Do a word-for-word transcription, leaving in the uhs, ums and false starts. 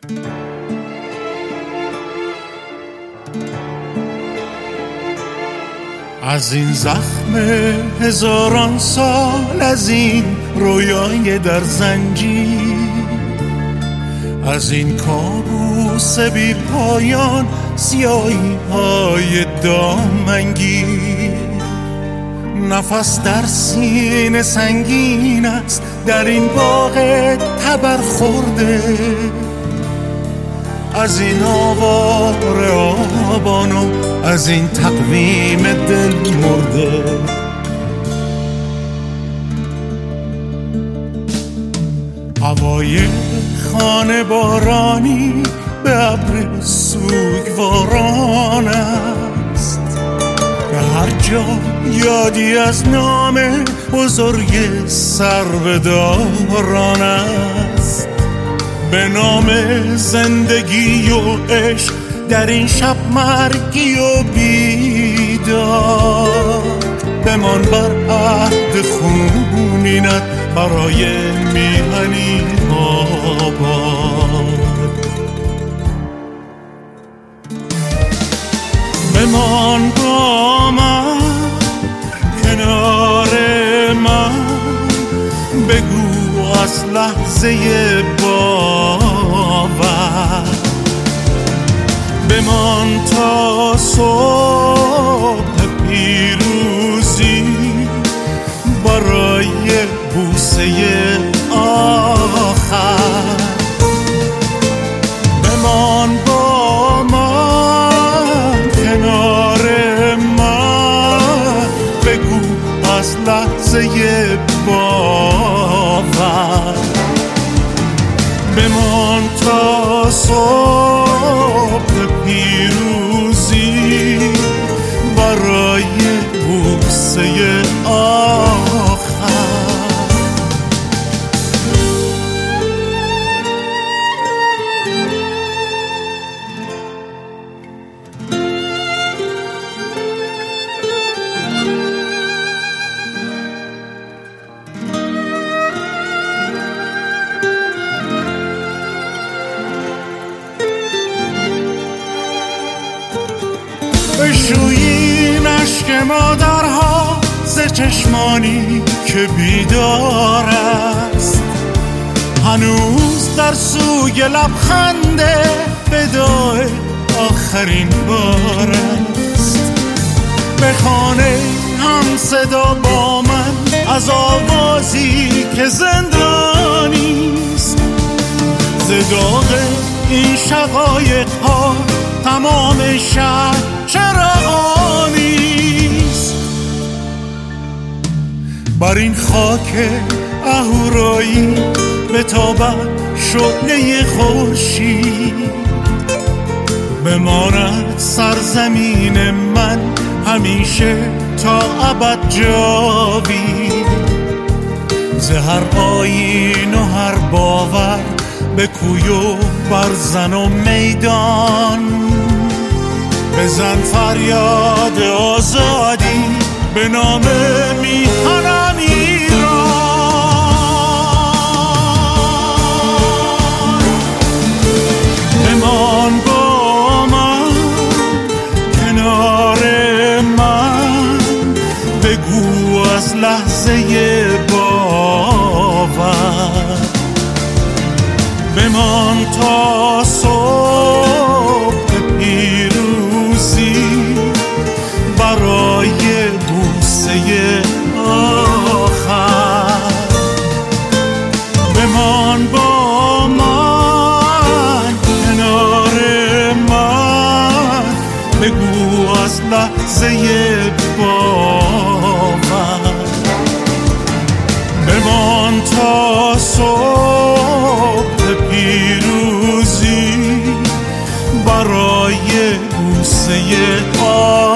از این زخم هزاران سال، از این رویای در زنجیر، از این کابوس بی پایان، سیاهی های دامنگیر. نفس در سینه سنگین است در این باغ تبر خورده، از این آوار آبان و از این تقویم دل مرده. هوای خانه بارانی به ابر سوگواران است، به هر جا یادی از نام بزرگ سربداران است. به نام زندگی و عشق در این شب مرگی و بیدار، بمان بر عهد خونینت برای میهنی آباد. بمان با من کنار من، بگو از لحظه باور، بمان تا صبح پیروزی برای بوسه آخر. بمان با من کنار من، بگو از لحظه باور، بمان تا صبح پیروزی برای بوسه آخر. بشویین اشک مادرها ز چشمانی که بیدار است، هنوز در سوی لبخند وداع آخرین بار است. به خانه هم صدا با من از آوازی که زندانیست، ز داغ این شقایق ها تمام شهر چراغانیست. بر این خاک اهورایی بتابد شعله خورشید، بماند سرزمین من همیشه تا ابد جاوید. ز هر آیین و هر باور، به کوی و برزن و میدان، بزن فریاد آزادی به نام میهنم ایران. بمان با من کنار من، بگو از لحظه باور، بمان تا صبح پیروزی برای بوسه آخر. بمان با من کنار من، بگو از لحظه باور، بمان تا صبح پیروزی برای بوسه آخر.